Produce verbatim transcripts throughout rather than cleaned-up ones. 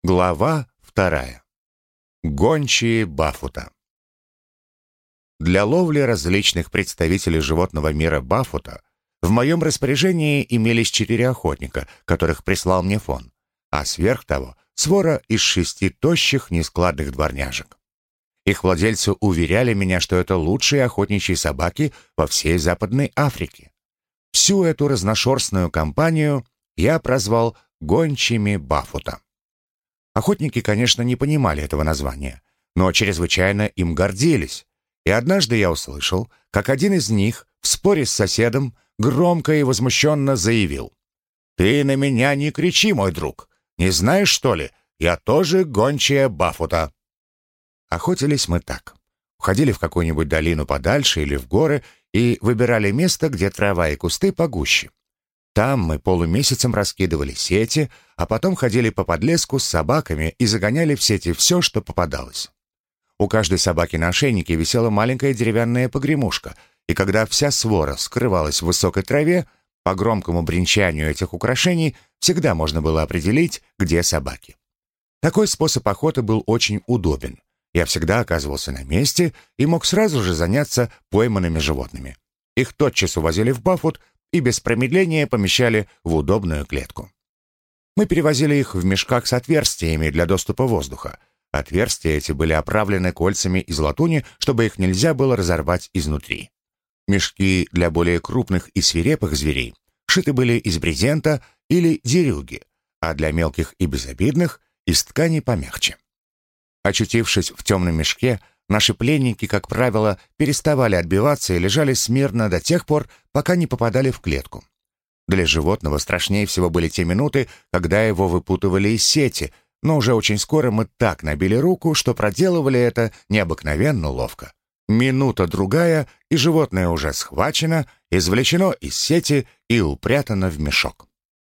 Глава вторая. Гончие Бафута. Для ловли различных представителей животного мира Бафута в моем распоряжении имелись четыре охотника, которых прислал мне фон, а сверх того свора из шести тощих нескладных дворняжек. Их владельцы уверяли меня, что это лучшие охотничьи собаки во всей Западной Африке. Всю эту разношерстную компанию я прозвал «гончими Бафута». Охотники, конечно, не понимали этого названия, но чрезвычайно им гордились. И однажды я услышал, как один из них в споре с соседом громко и возмущенно заявил: «Ты на меня не кричи, мой друг! Не знаешь, что ли? Я тоже гончая Бафута!» Охотились мы так. Уходили в какую-нибудь долину подальше или в горы и выбирали место, где трава и кусты погуще. Там мы полумесяцем раскидывали сети, а потом ходили по подлеску с собаками и загоняли в сети все, что попадалось. У каждой собаки на ошейнике висела маленькая деревянная погремушка, и когда вся свора скрывалась в высокой траве, по громкому бренчанию этих украшений всегда можно было определить, где собаки. Такой способ охоты был очень удобен. Я всегда оказывался на месте и мог сразу же заняться пойманными животными. Их тотчас увозили в Бафут и без промедления помещали в удобную клетку. Мы перевозили их в мешках с отверстиями для доступа воздуха. Отверстия эти были оправлены кольцами из латуни, чтобы их нельзя было разорвать изнутри. Мешки для более крупных и свирепых зверей шиты были из брезента или дерюги, а для мелких и безобидных — из ткани помягче. Очутившись в темном мешке, наши пленники, как правило, переставали отбиваться и лежали смирно до тех пор, пока не попадали в клетку. Для животного страшнее всего были те минуты, когда его выпутывали из сети, но уже очень скоро мы так набили руку, что проделывали это необыкновенно ловко. Минута-другая, и животное уже схвачено, извлечено из сети и упрятано в мешок.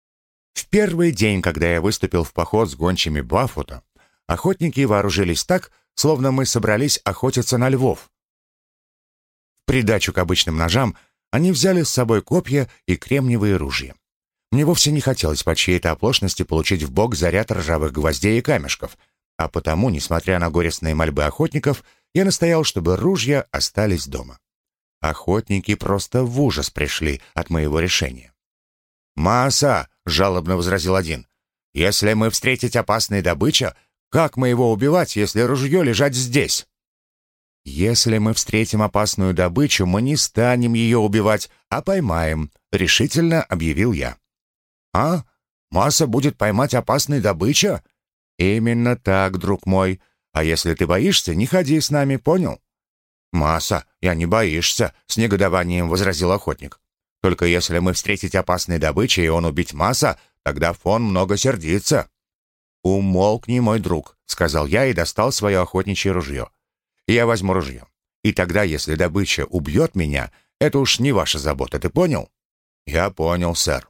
В первый день, когда я выступил в поход с гончими Бафута, охотники вооружились так, словно мы собрались охотиться на львов. В придачу к обычным ножам они взяли с собой копья и кремниевые ружья. Мне вовсе не хотелось по чьей-то оплошности получить в бок заряд ржавых гвоздей и камешков, а потому, несмотря на горестные мольбы охотников, я настоял, чтобы ружья остались дома. Охотники просто в ужас пришли от моего решения. «Мааса!» — жалобно возразил один. «Если мы встретить опасной добычу, как мы его убивать, если ружье лежать здесь?» «Если мы встретим опасную добычу, мы не станем ее убивать, а поймаем», — решительно объявил я. «А? Мааса будет поймать опасную добычу?» «Именно так, друг мой. А если ты боишься, не ходи с нами, понял?» «Мааса, я не боишься», — с негодованием возразил охотник. «Только если мы встретить опасной добычу, и он убить Мааса, тогда фон много сердится». «Умолкни, мой друг», — сказал я и достал свое охотничье ружье. «Я возьму ружье. И тогда, если добыча убьет меня, это уж не ваша забота, ты понял?» «Я понял, сэр».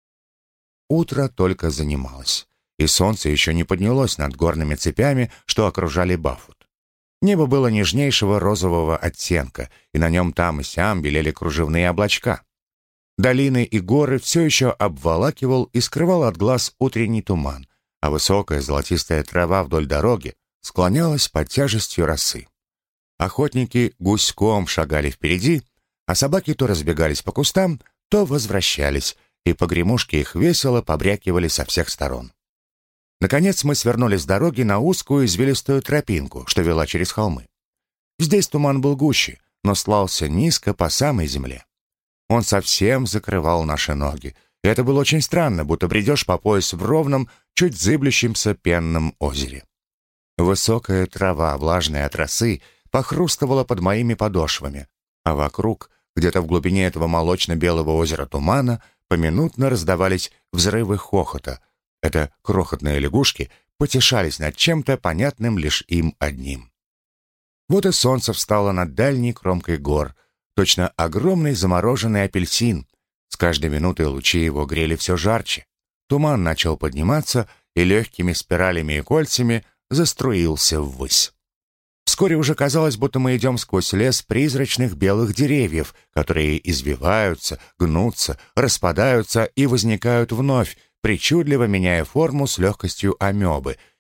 Утро только занималось, и солнце еще не поднялось над горными цепями, что окружали Бафут. Небо было нежнейшего розового оттенка, и на нем там и сям белели кружевные облачка. Долины и горы все еще обволакивал и скрывал от глаз утренний туман, а высокая золотистая трава вдоль дороги склонялась под тяжестью росы. Охотники гуськом шагали впереди, а собаки то разбегались по кустам, то возвращались, и погремушки их весело побрякивали со всех сторон. Наконец мы свернули с дороги на узкую извилистую тропинку, что вела через холмы. Здесь туман был гуще, но слался низко по самой земле. Он совсем закрывал наши ноги, и это было очень странно, будто бредешь по пояс в ровном, чуть зыблющемся пенном озере. Высокая трава, влажная от росы, похрустывала под моими подошвами, а вокруг, где-то в глубине этого молочно-белого озера тумана, поминутно раздавались взрывы хохота. Это крохотные лягушки потешались над чем-то понятным лишь им одним. Вот и солнце встало над дальней кромкой гор, точно огромный замороженный апельсин. С каждой минутой лучи его грели все жарче. Туман начал подниматься и легкими спиралями и кольцами заструился ввысь. Вскоре уже казалось, будто мы идем сквозь лес призрачных белых деревьев, которые извиваются, гнутся, распадаются и возникают вновь, причудливо меняя форму с легкостью амебы,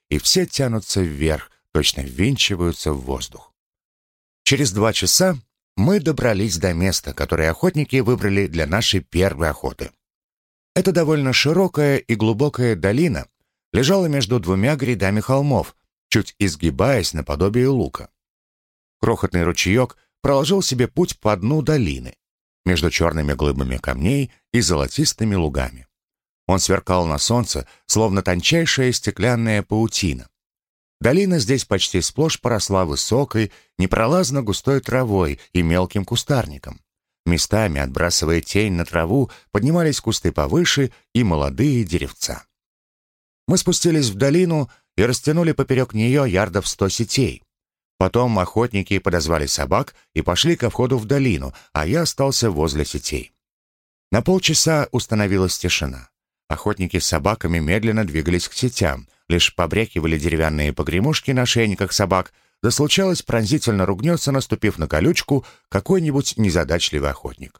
и все тянутся вверх, точно ввинчиваются в воздух. Через два часа мы добрались до места, которое охотники выбрали для нашей первой охоты. Это довольно широкая и глубокая долина лежала между двумя грядами холмов, чуть изгибаясь наподобие лука. Крохотный ручеек проложил себе путь по дну долины, между черными глыбами камней и золотистыми лугами. Он сверкал на солнце, словно тончайшая стеклянная паутина. Долина здесь почти сплошь поросла высокой, непролазно густой травой и мелким кустарником. Местами, отбрасывая тень на траву, поднимались кусты повыше и молодые деревца. Мы спустились в долину и растянули поперек нее ярдов сто сетей. Потом охотники подозвали собак и пошли ко входу в долину, а я остался возле сетей. На полчаса установилась тишина. Охотники с собаками медленно двигались к сетям, лишь побрякивали деревянные погремушки на шейниках собак, да случалось пронзительно ругнется, наступив на колючку, какой-нибудь незадачливый охотник.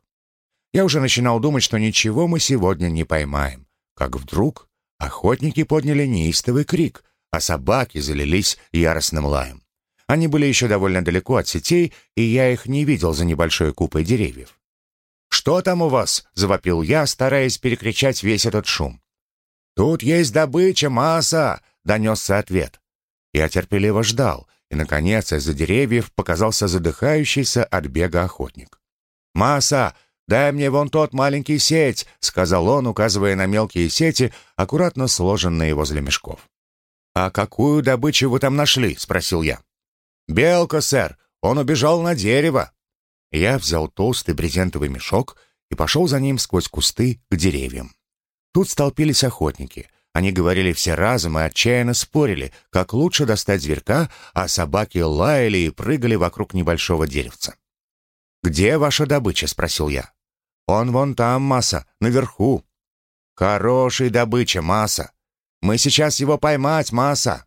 Я уже начинал думать, что ничего мы сегодня не поймаем, как вдруг охотники подняли неистовый крик, а собаки залились яростным лаем. Они были еще довольно далеко от сетей, и я их не видел за небольшой купой деревьев. «Что там у вас?» — завопил я, стараясь перекричать весь этот шум. «Тут есть добыча, масса!» — донесся ответ. Я терпеливо ждал, и, наконец, из-за деревьев показался задыхающийся от бега охотник. «Масса, дай мне вон тот маленький сеть!» — сказал он, указывая на мелкие сети, аккуратно сложенные возле мешков. «А какую добычу вы там нашли?» — спросил я. «Белка, сэр! Он убежал на дерево!» Я взял толстый брезентовый мешок и пошел за ним сквозь кусты к деревьям. Тут столпились охотники. Они говорили все разом и отчаянно спорили, как лучше достать зверька, а собаки лаяли и прыгали вокруг небольшого деревца. «Где ваша добыча?» — спросил я. «Он вон там, масса, наверху». «Хорошая добыча, масса! Мы сейчас его поймать, масса!»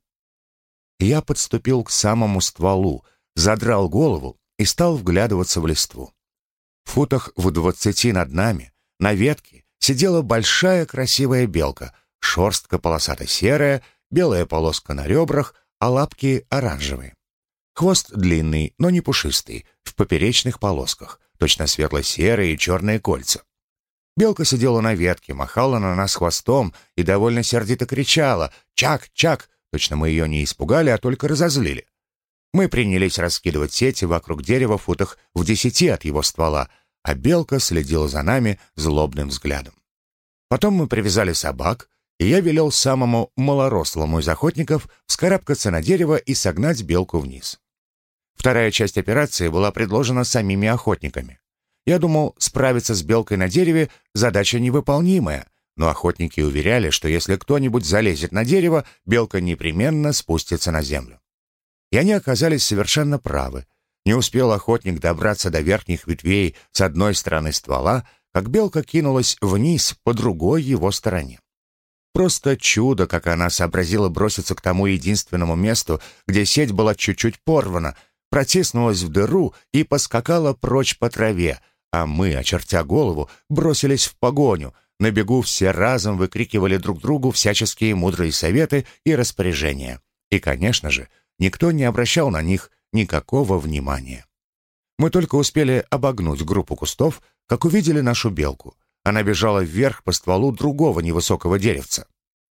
Я подступил к самому стволу, задрал голову и стал вглядываться в листву. В футах в двадцати над нами, на ветке, сидела большая красивая белка, шерстка полосато-серая, белая полоска на ребрах, а лапки оранжевые. Хвост длинный, но не пушистый, в поперечных полосках, точно светло-серые и черные кольца. Белка сидела на ветке, махала на нас хвостом и довольно сердито кричала «Чак! Чак!». Точно мы ее не испугали, а только разозлили. Мы принялись раскидывать сети вокруг дерева в футах в десяти от его ствола, а белка следила за нами злобным взглядом. Потом мы привязали собак, и я велел самому малорослому из охотников вскарабкаться на дерево и согнать белку вниз. Вторая часть операции была предложена самими охотниками. Я думал, справиться с белкой на дереве — задача невыполнимая, но охотники уверяли, что если кто-нибудь залезет на дерево, белка непременно спустится на землю. И они оказались совершенно правы. Не успел охотник добраться до верхних ветвей с одной стороны ствола, как белка кинулась вниз по другой его стороне. Просто чудо, как она сообразила броситься к тому единственному месту, где сеть была чуть-чуть порвана, протиснулась в дыру и поскакала прочь по траве, а мы, очертя голову, бросились в погоню. На бегу все разом выкрикивали друг другу всяческие мудрые советы и распоряжения. И, конечно же, никто не обращал на них никакого внимания. Мы только успели обогнуть группу кустов, как увидели нашу белку. Она бежала вверх по стволу другого невысокого деревца.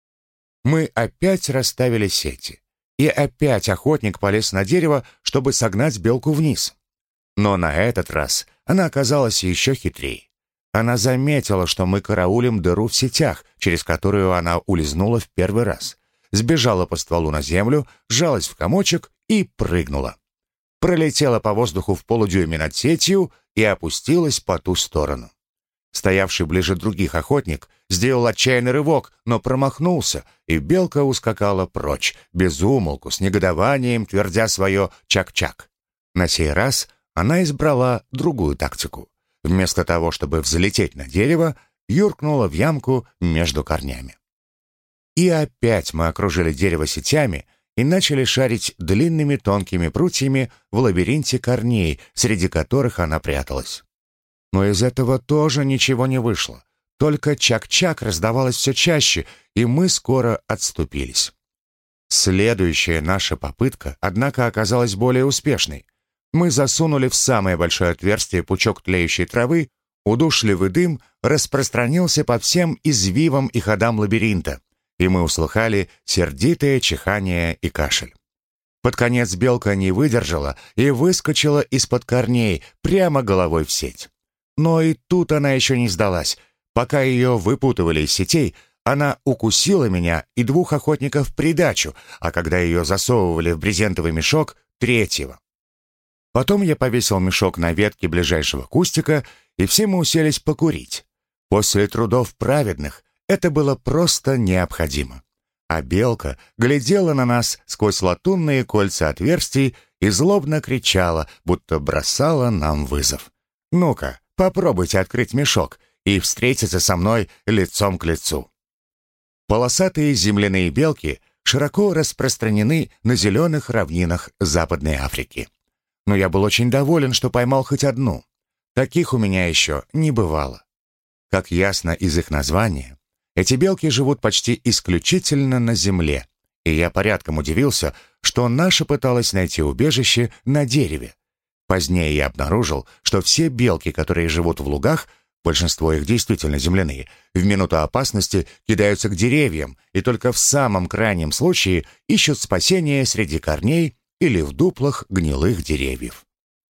Мы опять расставили сети, и опять охотник полез на дерево, чтобы согнать белку вниз. Но на этот раз она оказалась еще хитрее. Она заметила, что мы караулим дыру в сетях, через которую она улизнула в первый раз, сбежала по стволу на землю, сжалась в комочек и прыгнула. Пролетела по воздуху в полудюйме над сетью и опустилась по ту сторону. Стоявший ближе других охотник сделал отчаянный рывок, но промахнулся, и белка ускакала прочь, без умолку, с негодованием, твердя свое «чак-чак». На сей раз она избрала другую тактику. Вместо того, чтобы взлететь на дерево, юркнула в ямку между корнями. И опять мы окружили дерево сетями и начали шарить длинными тонкими прутьями в лабиринте корней, среди которых она пряталась. Но из этого тоже ничего не вышло. Только чак-чак раздавалось все чаще, и мы скоро отступились. Следующая наша попытка, однако, оказалась более успешной. Мы засунули в самое большое отверстие пучок тлеющей травы, удушливый дым распространился по всем извивам и ходам лабиринта, и мы услыхали сердитое чихание и кашель. Под конец белка не выдержала и выскочила из-под корней прямо головой в сеть. Но и тут она еще не сдалась. Пока ее выпутывали из сетей, она укусила меня и двух охотников в придачу, а когда ее засовывали в брезентовый мешок, третьего. Потом я повесил мешок на ветке ближайшего кустика, и все мы уселись покурить. После трудов праведных это было просто необходимо. А белка глядела на нас сквозь латунные кольца отверстий и злобно кричала, будто бросала нам вызов. «Ну-ка, попробуйте открыть мешок и встретиться со мной лицом к лицу». Полосатые земляные белки широко распространены на зеленых равнинах Западной Африки. Но я был очень доволен, что поймал хоть одну. Таких у меня еще не бывало. Как ясно из их названия, эти белки живут почти исключительно на земле, и я порядком удивился, что наша пыталась найти убежище на дереве. Позднее я обнаружил, что все белки, которые живут в лугах, большинство их действительно земляные, в минуту опасности кидаются к деревьям и только в самом крайнем случае ищут спасения среди корней или в дуплах гнилых деревьев.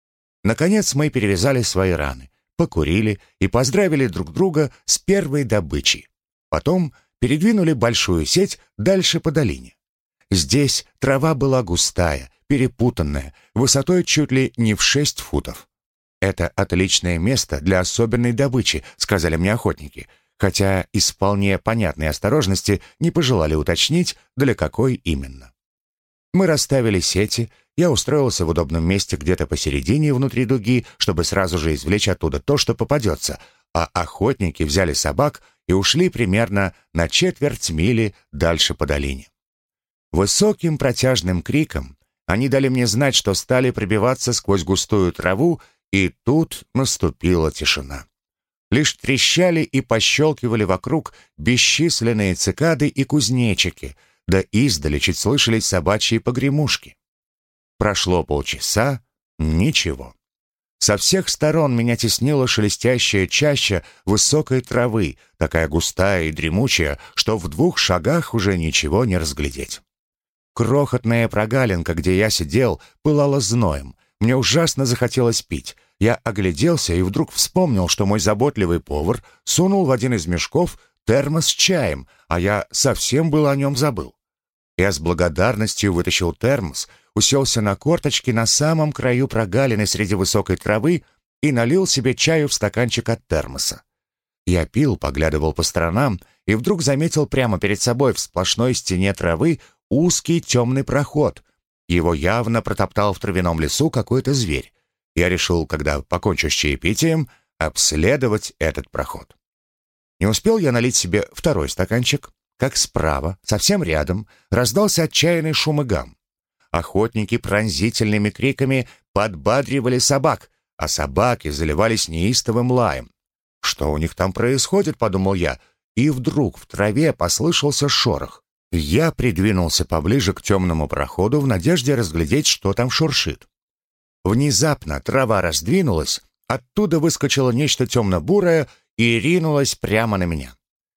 Наконец мы перевязали свои раны, покурили и поздравили друг друга с первой добычей. Потом передвинули большую сеть дальше по долине. Здесь трава была густая, перепутанная, высотой чуть ли не в шесть футов. «Это отличное место для особенной добычи», — сказали мне охотники, хотя из вполне понятной осторожности не пожелали уточнить, для какой именно. Мы расставили сети, я устроился в удобном месте где-то посередине внутри дуги, чтобы сразу же извлечь оттуда то, что попадется, а охотники взяли собак и ушли примерно на четверть мили дальше по долине. Высоким протяжным криком они дали мне знать, что стали пробиваться сквозь густую траву, и тут наступила тишина. Лишь трещали и пощелкивали вокруг бесчисленные цикады и кузнечики, да издали чуть слышались собачьи погремушки. Прошло полчаса — ничего. Со всех сторон меня теснила шелестящая чаща высокой травы, такая густая и дремучая, что в двух шагах уже ничего не разглядеть. Крохотная прогалинка, где я сидел, пылала зноем. Мне ужасно захотелось пить. Я огляделся и вдруг вспомнил, что мой заботливый повар сунул в один из мешков термос с чаем, а я совсем был о нем забыл. Я с благодарностью вытащил термос, уселся на корточки на самом краю прогалины среди высокой травы и налил себе чаю в стаканчик от термоса. Я пил, поглядывал по сторонам и вдруг заметил прямо перед собой в сплошной стене травы узкий темный проход. Его явно протоптал в травяном лесу какой-то зверь. Я решил, когда покончу с чаепитием, обследовать этот проход. Не успел я налить себе второй стаканчик, как справа, совсем рядом, раздался отчаянный шум и гам. Охотники пронзительными криками подбадривали собак, а собаки заливались неистовым лаем. «Что у них там происходит?» — подумал я, и вдруг в траве послышался шорох. Я придвинулся поближе к темному проходу в надежде разглядеть, что там шуршит. Внезапно трава раздвинулась, оттуда выскочило нечто темно-бурое и ринулось прямо на меня.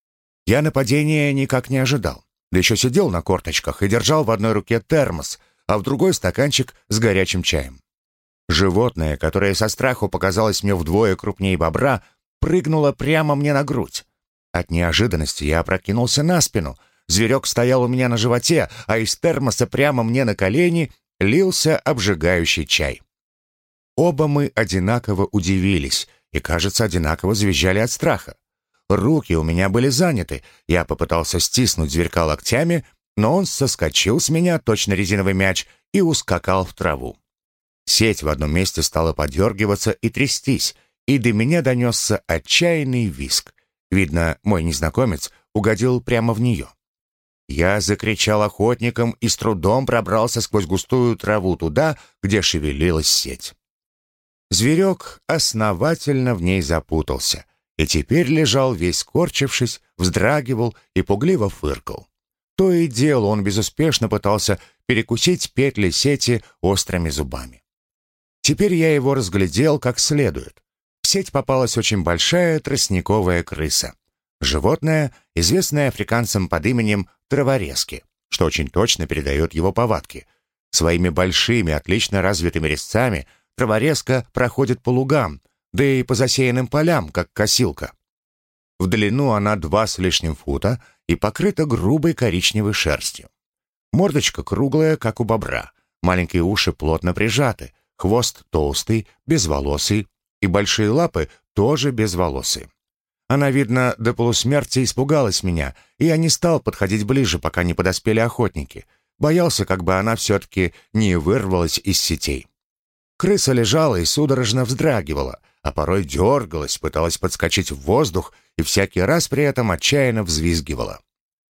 Я нападения никак не ожидал, да еще сидел на корточках и держал в одной руке термос, а в другой стаканчик с горячим чаем. Животное, которое со страху показалось мне вдвое крупнее бобра, прыгнуло прямо мне на грудь. От неожиданности я опрокинулся на спину. Зверек стоял у меня на животе, а из термоса прямо мне на колени лился обжигающий чай. Оба мы одинаково удивились и, кажется, одинаково завизжали от страха. Руки у меня были заняты. Я попытался стиснуть зверька локтями, но он соскочил с меня, точно резиновый мяч, и ускакал в траву. Сеть в одном месте стала подергиваться и трястись, и до меня донесся отчаянный визг. Видно, мой незнакомец угодил прямо в нее. Я закричал охотникам и с трудом пробрался сквозь густую траву туда, где шевелилась сеть. Зверек основательно в ней запутался и теперь лежал весь скорчившись, вздрагивал и пугливо фыркал. То и дело он безуспешно пытался перекусить петли сети острыми зубами. Теперь я его разглядел как следует. В сеть попалась очень большая тростниковая крыса. Животное, известное африканцам под именем траворезки, что очень точно передает его повадки. Своими большими, отлично развитыми резцами траворезка проходит по лугам, да и по засеянным полям, как косилка. В длину она два с лишним фута и покрыта грубой коричневой шерстью. Мордочка круглая, как у бобра, маленькие уши плотно прижаты, хвост толстый, безволосый, и большие лапы тоже безволосые. Она, видно, до полусмерти испугалась меня, и я не стал подходить ближе, пока не подоспели охотники. Боялся, как бы она все-таки не вырвалась из сетей. Крыса лежала и судорожно вздрагивала, а порой дергалась, пыталась подскочить в воздух и всякий раз при этом отчаянно взвизгивала.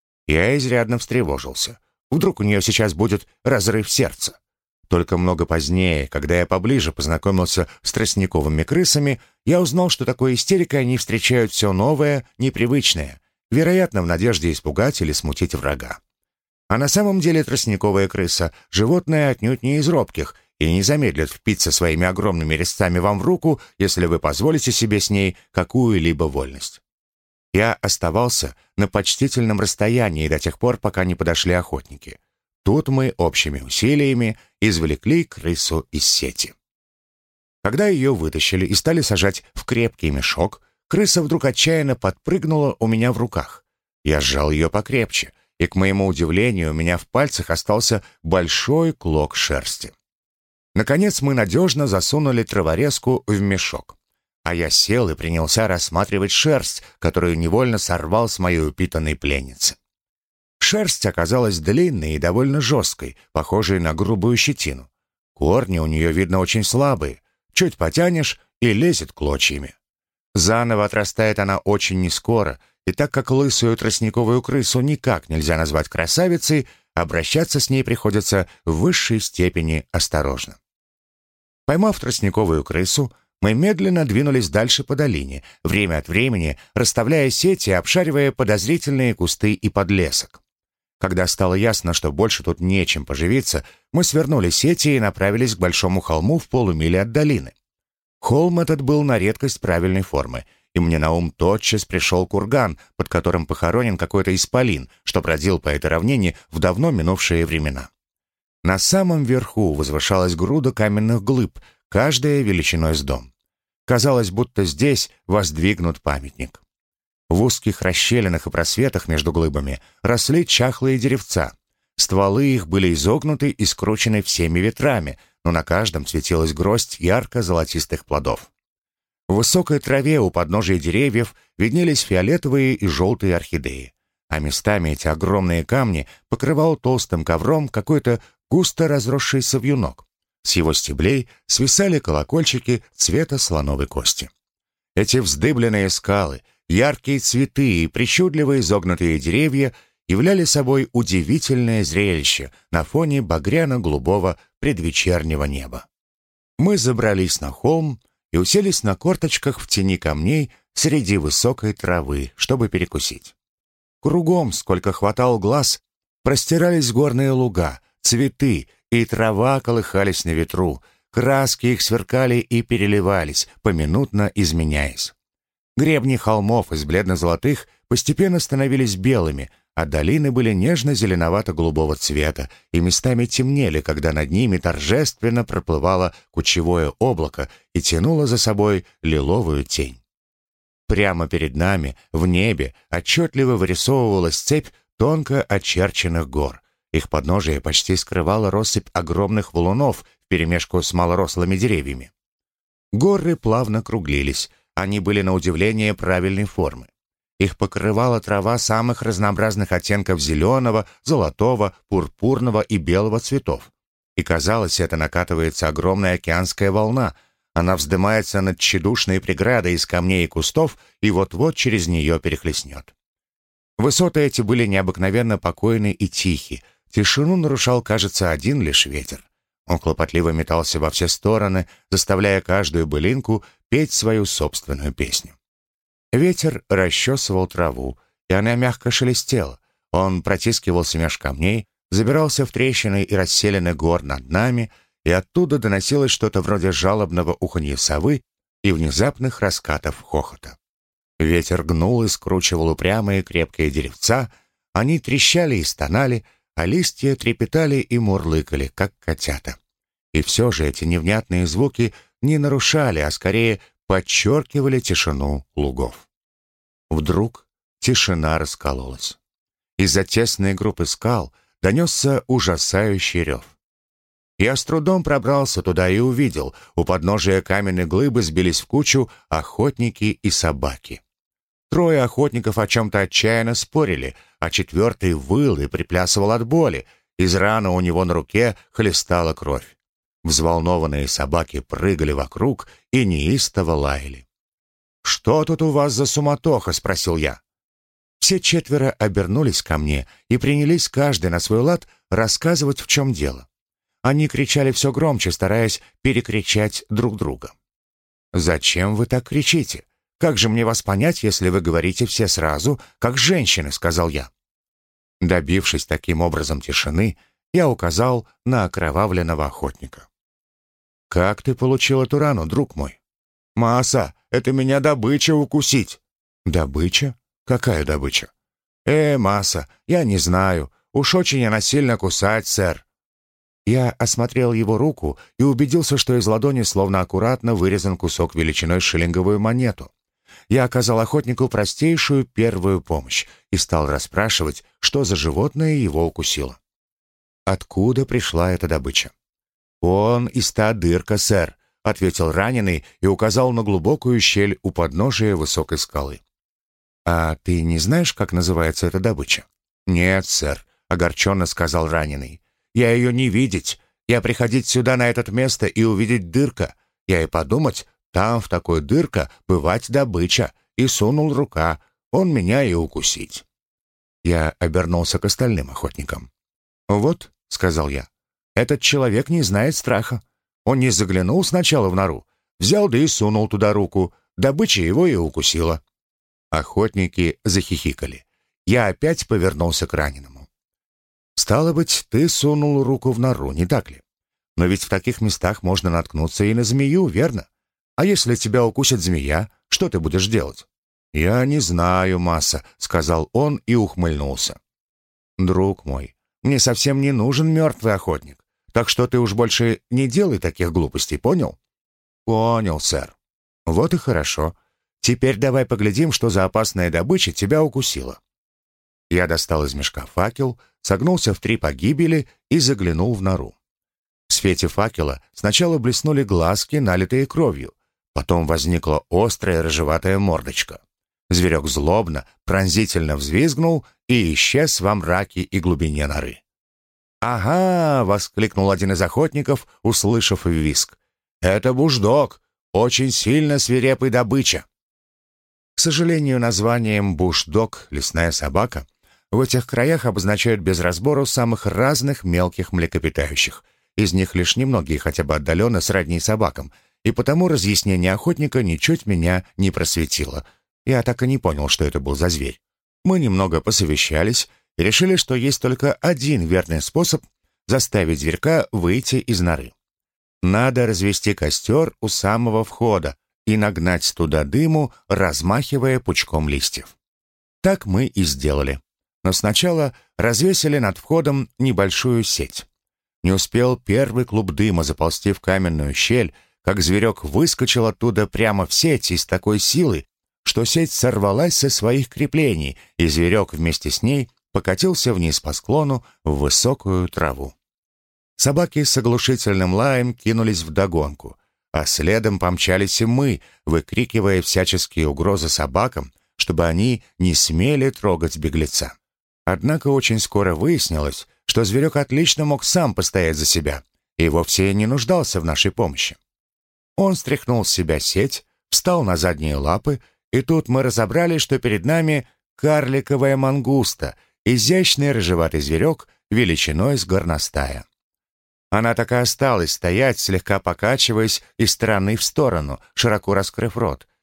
Я изрядно встревожился. Вдруг у нее сейчас будет разрыв сердца. Только много позднее, когда я поближе познакомился с тростниковыми крысами, я узнал, что такой истерикой они встречают все новое, непривычное, вероятно, в надежде испугать или смутить врага. А на самом деле тростниковая крыса — животное отнюдь не из робких и не замедлит впиться своими огромными резцами вам в руку, если вы позволите себе с ней какую-либо вольность. Я оставался на почтительном расстоянии до тех пор, пока не подошли охотники. Тут мы общими усилиями извлекли крысу из сети. Когда ее вытащили и стали сажать в крепкий мешок, крыса вдруг отчаянно подпрыгнула у меня в руках. Я сжал ее покрепче, и, к моему удивлению, у меня в пальцах остался большой клок шерсти. Наконец мы надежно засунули траворезку в мешок, а я сел и принялся рассматривать шерсть, которую невольно сорвал с моей упитанной пленницы. Шерсть оказалась длинной и довольно жесткой, похожей на грубую щетину. Корни у нее, видно, очень слабые. Чуть потянешь — и лезет клочьями. Заново отрастает она очень нескоро, и так как лысую тростниковую крысу никак нельзя назвать красавицей, обращаться с ней приходится в высшей степени осторожно. Поймав тростниковую крысу, мы медленно двинулись дальше по долине, время от времени расставляя сети и обшаривая подозрительные кусты и подлесок. Когда стало ясно, что больше тут нечем поживиться, мы свернули сети и направились к большому холму в полумиле от долины. Холм этот был на редкость правильной формы, и мне на ум тотчас пришел курган, под которым похоронен какой-то исполин, что бродил по этой равнине в давно минувшие времена. На самом верху возвышалась груда каменных глыб, каждая величиной с дом. Казалось, будто здесь воздвигнут памятник. В узких расщелинах и просветах между глыбами росли чахлые деревца. Стволы их были изогнуты и скручены всеми ветрами, но на каждом светилась гроздь ярко-золотистых плодов. В высокой траве у подножия деревьев виднелись фиолетовые и желтые орхидеи, а местами эти огромные камни покрывал толстым ковром какой-то густо разросшийся вьюнок. С его стеблей свисали колокольчики цвета слоновой кости. Эти вздыбленные скалы, яркие цветы и причудливо изогнутые деревья являли собой удивительное зрелище на фоне багряно-голубого предвечернего неба. Мы забрались на холм и уселись на корточках в тени камней среди высокой травы, чтобы перекусить. Кругом, сколько хватал глаз, простирались горные луга, цветы, и трава колыхались на ветру, краски их сверкали и переливались, поминутно изменяясь. Гребни холмов из бледно-золотых постепенно становились белыми, а долины были нежно-зеленовато-голубого цвета и местами темнели, когда над ними торжественно проплывало кучевое облако и тянуло за собой лиловую тень. Прямо перед нами, в небе, отчетливо вырисовывалась цепь тонко очерченных гор. Их подножие почти скрывала россыпь огромных валунов вперемешку с малорослыми деревьями. Горы плавно круглились, они были на удивление правильной формы. Их покрывала трава самых разнообразных оттенков зеленого, золотого, пурпурного и белого цветов. И казалось, это накатывается огромная океанская волна. Она вздымается над тщедушной преградой из камней и кустов и вот-вот через нее перехлестнет. Высоты эти были необыкновенно покойны и тихи. Тишину нарушал, кажется, один лишь ветер. Он хлопотливо метался во все стороны, заставляя каждую былинку петь свою собственную песню. Ветер расчесывал траву, и она мягко шелестела. Он протискивался меж камней, забирался в трещины и расселены гор над нами, и оттуда доносилось что-то вроде жалобного уханья совы и внезапных раскатов хохота. Ветер гнул и скручивал упрямые крепкие деревца, они трещали и стонали, а листья трепетали и мурлыкали, как котята. И все же эти невнятные звуки не нарушали, а скорее подчеркивали тишину лугов. Вдруг тишина раскололась. Из-за тесной группы скал донесся ужасающий рев. Я с трудом пробрался туда и увидел, у подножия каменной глыбы сбились в кучу охотники и собаки. Трое охотников о чем-то отчаянно спорили, а четвертый выл и приплясывал от боли. Из раны у него на руке хлестала кровь. Взволнованные собаки прыгали вокруг и неистово лаяли. «Что тут у вас за суматоха?» — спросил я. Все четверо обернулись ко мне и принялись каждый на свой лад рассказывать, в чем дело. Они кричали все громче, стараясь перекричать друг друга. «Зачем вы так кричите? Как же мне вас понять, если вы говорите все сразу, как женщины?» — сказал я. Добившись таким образом тишины, я указал на окровавленного охотника. «Как ты получил эту рану, друг мой?» «Маса, это меня добыча укусить». «Добыча? Какая добыча?» «Э, Маса, я не знаю. Уж очень она сильно кусает, сэр». Я осмотрел его руку и убедился, что из ладони словно аккуратно вырезан кусок величиной с шиллинговую монету. Я оказал охотнику простейшую первую помощь и стал расспрашивать, что за животное его укусило. Откуда пришла эта добыча? «Он из та дырка, сэр», — ответил раненый и указал на глубокую щель у подножия высокой скалы. «А ты не знаешь, как называется эта добыча?» «Нет, сэр», — огорченно сказал раненый. «Я ее не видеть. Я приходить сюда на это место и увидеть дырка. Я и подумать, там в такой дырка бывать добыча, и сунул рука, он меня и укусить». Я обернулся к остальным охотникам. «Вот», — сказал я, — «этот человек не знает страха. Он не заглянул сначала в нору, взял да и сунул туда руку, добыча его и укусила». Охотники захихикали. Я опять повернулся к раненому. «Стало быть, ты сунул руку в нору, не так ли? Но ведь в таких местах можно наткнуться и на змею, верно? А если тебя укусит змея, что ты будешь делать?» «Я не знаю, Маса», — сказал он и ухмыльнулся. «Друг мой, мне совсем не нужен мертвый охотник, так что ты уж больше не делай таких глупостей, понял?» «Понял, сэр». «Вот и хорошо. Теперь давай поглядим, что за опасная добыча тебя укусила». Я достал из мешка факел, согнулся в три погибели и заглянул в нору. В свете факела сначала блеснули глазки, налитые кровью, потом возникла острая рыжеватая мордочка. Зверек злобно, пронзительно взвизгнул и исчез во мраке и глубине норы. «Ага!» — воскликнул один из охотников, услышав визг. «Это бушдог, очень сильно свирепый добыча». К сожалению, названием бушдог, лесная собака, в этих краях обозначают без разбору самых разных мелких млекопитающих. Из них лишь немногие хотя бы отдаленно сродни собакам, и потому разъяснение охотника ничуть меня не просветило. Я так и не понял, что это был за зверь. Мы немного посовещались и решили, что есть только один верный способ заставить зверька выйти из норы. Надо развести костер у самого входа и нагнать туда дыму, размахивая пучком листьев. Так мы и сделали. Но сначала развесили над входом небольшую сеть. Не успел первый клуб дыма заползти в каменную щель, как зверек выскочил оттуда прямо в сеть и с такой силой, что сеть сорвалась со своих креплений, и зверек вместе с ней покатился вниз по склону в высокую траву. Собаки с оглушительным лаем кинулись вдогонку, а следом помчались и мы, выкрикивая всяческие угрозы собакам, чтобы они не смели трогать беглеца. Однако очень скоро выяснилось, что зверек отлично мог сам постоять за себя и вовсе не нуждался в нашей помощи. Он стряхнул с себя сеть, встал на задние лапы, и тут мы разобрали, что перед нами карликовая мангуста, изящный рыжеватый зверек величиной с горностая. Она так и осталась стоять, слегка покачиваясь из стороны в сторону, широко раскрыв рот,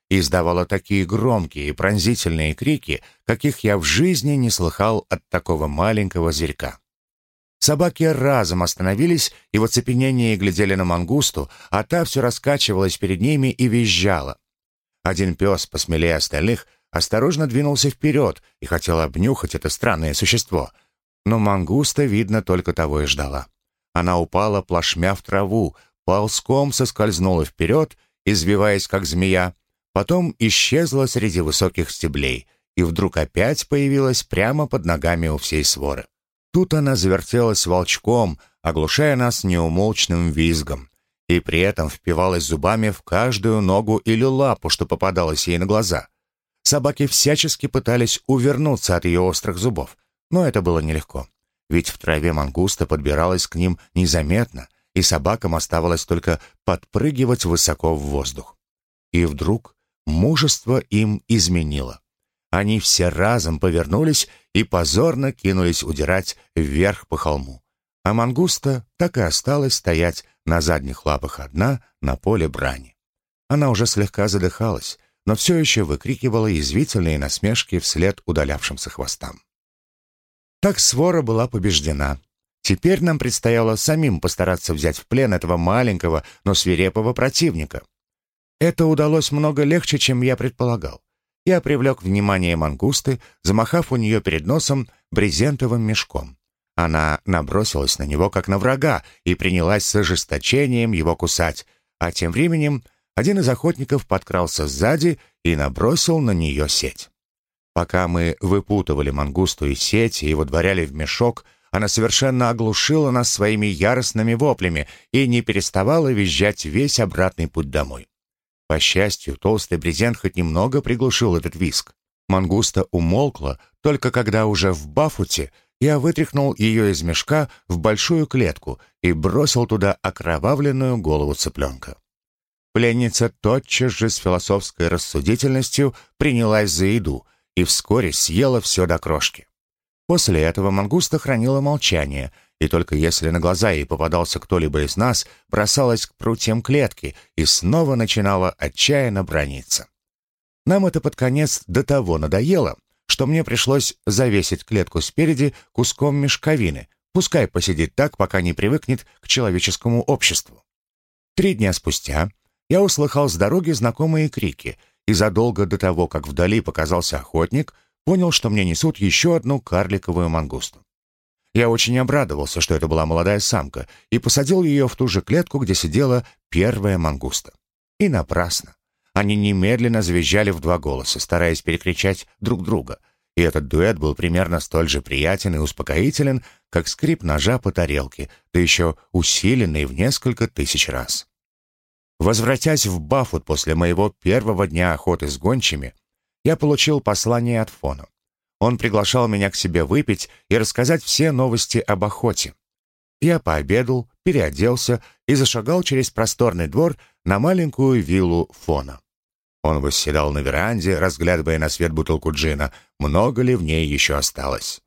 и издавала такие громкие и пронзительные крики, каких я в жизни не слыхал от такого маленького зверька. Собаки разом остановились и в оцепенении глядели на мангусту, а та все раскачивалась перед ними и визжала. Один пес, посмелее остальных, осторожно двинулся вперед и хотел обнюхать это странное существо. Но мангуста, видно, только того и ждала. Она упала плашмя в траву, ползком соскользнула вперед, извиваясь как змея, потом исчезла среди высоких стеблей и вдруг опять появилась прямо под ногами у всей своры. Тут она завертелась волчком, оглушая нас неумолчным визгом, и при этом впивалась зубами в каждую ногу или лапу, что попадалось ей на глаза. Собаки всячески пытались увернуться от ее острых зубов, но это было нелегко, ведь в траве мангуста подбиралась к ним незаметно, и собакам оставалось только подпрыгивать высоко в воздух. И вдруг мужество им изменило. Они все разом повернулись и позорно кинулись удирать вверх по холму. А мангуста так и осталась стоять на задних лапах одна на поле брани. Она уже слегка задыхалась, но все еще выкрикивала язвительные насмешки вслед удалявшимся хвостам. Так свора была побеждена. Теперь нам предстояло самим постараться взять в плен этого маленького, но свирепого противника. Это удалось много легче, чем я предполагал. Я привлек внимание мангусты, замахав у нее перед носом брезентовым мешком. Она набросилась на него, как на врага, и принялась с ожесточением его кусать, а тем временем один из охотников подкрался сзади и набросил на нее сеть. Пока мы выпутывали мангусту из сети и выдворяли в мешок, она совершенно оглушила нас своими яростными воплями и не переставала визжать весь обратный путь домой. По счастью, толстый брезент хоть немного приглушил этот визг. Мангуста умолкла, только когда уже в Бафуте я вытряхнул ее из мешка в большую клетку и бросил туда окровавленную голову цыпленка. Пленница тотчас же с философской рассудительностью принялась за еду и вскоре съела все до крошки. После этого мангуста хранила молчание, и только если на глаза ей попадался кто-либо из нас, бросалась к прутьям клетки и снова начинала отчаянно браниться. Нам это под конец до того надоело, что мне пришлось завесить клетку спереди куском мешковины, пускай посидит так, пока не привыкнет к человеческому обществу. Три дня спустя я услыхал с дороги знакомые крики, и задолго до того, как вдали показался охотник, понял, что мне несут еще одну карликовую мангусту. Я очень обрадовался, что это была молодая самка, и посадил ее в ту же клетку, где сидела первая мангуста. И напрасно. Они немедленно завизжали в два голоса, стараясь перекричать друг друга, и этот дуэт был примерно столь же приятен и успокоителен, как скрип ножа по тарелке, да еще усиленный в несколько тысяч раз. Возвратясь в Бафут после моего первого дня охоты с гончими, я получил послание от Фона. Он приглашал меня к себе выпить и рассказать все новости об охоте. Я пообедал, переоделся и зашагал через просторный двор на маленькую виллу Фона. Он восседал на веранде, разглядывая на свет бутылку джина, много ли в ней еще осталось.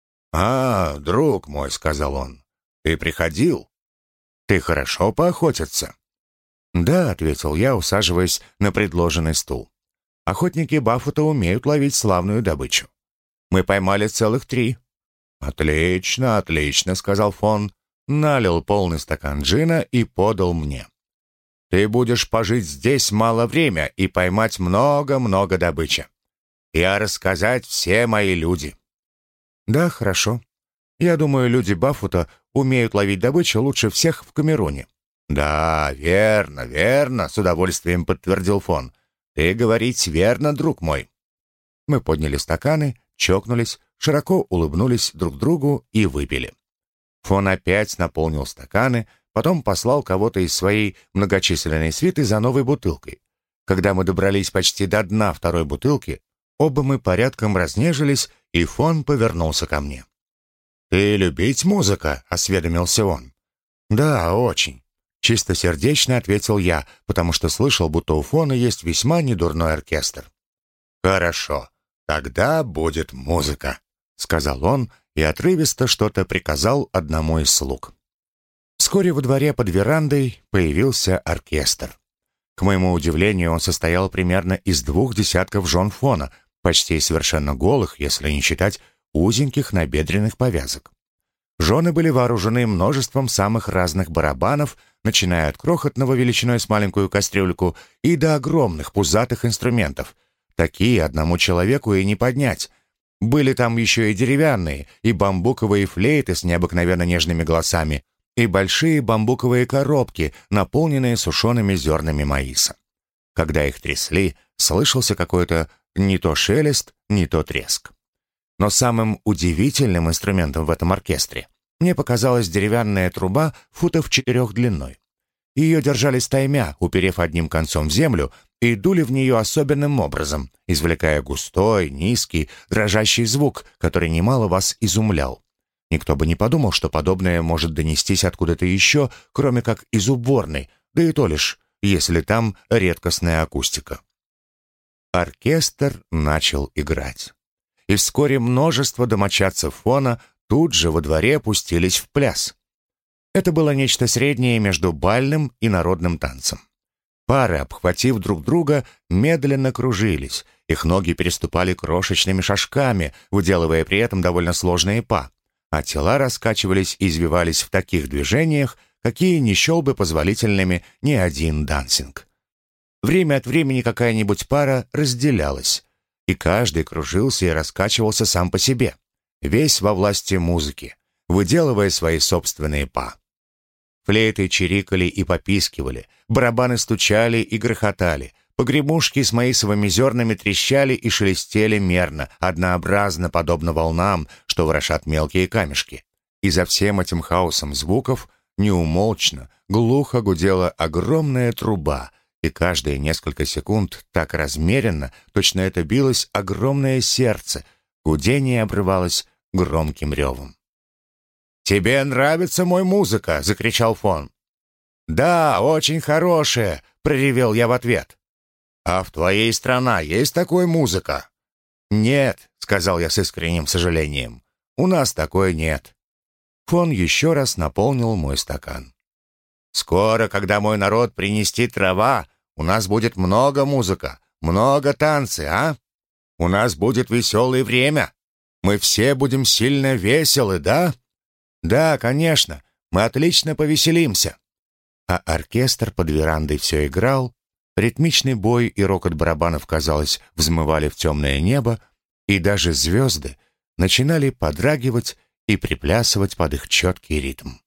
«А, друг мой», — сказал он, — «ты приходил? Ты хорошо поохотиться?» «Да», — ответил я, усаживаясь на предложенный стул. «Охотники Бафута умеют ловить славную добычу. Мы поймали целых три». «Отлично, отлично», — сказал Фон, налил полный стакан джина и подал мне. «Ты будешь пожить здесь мало время и поймать много-много добычи. И рассказать все мои люди». «Да, хорошо. Я думаю, люди Бафута умеют ловить добычу лучше всех в Камеруне». «Да, верно, верно», — с удовольствием подтвердил Фон. «Ты говорить верно, друг мой». Мы подняли стаканы, чокнулись, широко улыбнулись друг другу и выпили. Фон опять наполнил стаканы, потом послал кого-то из своей многочисленной свиты за новой бутылкой. Когда мы добрались почти до дна второй бутылки, оба мы порядком разнежились, и Фон повернулся ко мне. «Ты любить музыка?» — осведомился он. «Да, очень». Чистосердечно ответил я, потому что слышал, будто у Фона есть весьма недурной оркестр. «Хорошо, тогда будет музыка», — сказал он и отрывисто что-то приказал одному из слуг. Вскоре во дворе под верандой появился оркестр. К моему удивлению, он состоял примерно из двух десятков жен Фона, почти совершенно голых, если не считать узеньких набедренных повязок. Жены были вооружены множеством самых разных барабанов, начиная от крохотного величиной с маленькую кастрюльку и до огромных пузатых инструментов. Такие одному человеку и не поднять. Были там еще и деревянные, и бамбуковые флейты с необыкновенно нежными голосами, и большие бамбуковые коробки, наполненные сушеными зернами маиса. Когда их трясли, слышался какой-то не то шелест, не то треск. Но самым удивительным инструментом в этом оркестре мне показалась деревянная труба футов четырех длиной. Ее держали стаймя, уперев одним концом в землю, и дули в нее особенным образом, извлекая густой, низкий, дрожащий звук, который немало вас изумлял. Никто бы не подумал, что подобное может донестись откуда-то еще, кроме как из уборной, да и то лишь, если там редкостная акустика. Оркестр начал играть. И вскоре множество домочадцев Фона тут же во дворе пустились в пляс. Это было нечто среднее между бальным и народным танцем. Пары, обхватив друг друга, медленно кружились, их ноги переступали крошечными шажками, выделывая при этом довольно сложные па, а тела раскачивались и извивались в таких движениях, какие не счел бы позволительными ни один дансинг. Время от времени какая-нибудь пара разделялась, и каждый кружился и раскачивался сам по себе, весь во власти музыки, выделывая свои собственные па. Флейты чирикали и попискивали, барабаны стучали и грохотали, погремушки с маисовыми зернами трещали и шелестели мерно, однообразно, подобно волнам, что ворошат мелкие камешки. И за всем этим хаосом звуков неумолчно, глухо гудела огромная труба, и каждые несколько секунд так размеренно, точно это билось огромное сердце, гудение обрывалось громким ревом. «Тебе нравится мой музыка?» — закричал Фон. «Да, очень хорошая», — проревел я в ответ. «А в твоей стране есть такой музыка?» «Нет», — сказал я с искренним сожалением, — «у нас такой нет». Фон еще раз наполнил мой стакан. «Скоро, когда мой народ принести трава, у нас будет много музыка, много танцы, а? У нас будет веселое время. Мы все будем сильно веселы, да?» «Да, конечно, мы отлично повеселимся». А оркестр под верандой все играл, ритмичный бой и рокот барабанов, казалось, взмывали в темное небо, и даже звезды начинали подрагивать и приплясывать под их четкий ритм.